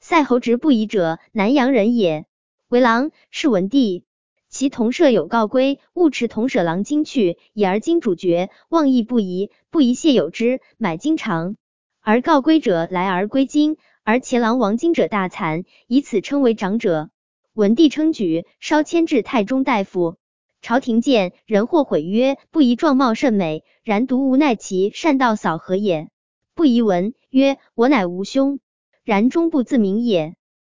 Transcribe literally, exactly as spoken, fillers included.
塞侯直不疑者，南阳人也，为郎，是文帝。其同舍有告归，勿持同舍郎金去，以而今主绝，望义不疑，不疑谢有之，买金偿。而告归者来而归金，而前郎亡金者大惭，以此称为长者。文帝称举，稍迁至太中大夫。朝廷见，人或毁曰：不疑状貌甚美，然独无奈其善道扫何也？不疑闻曰：我乃无兄，然终不自明也。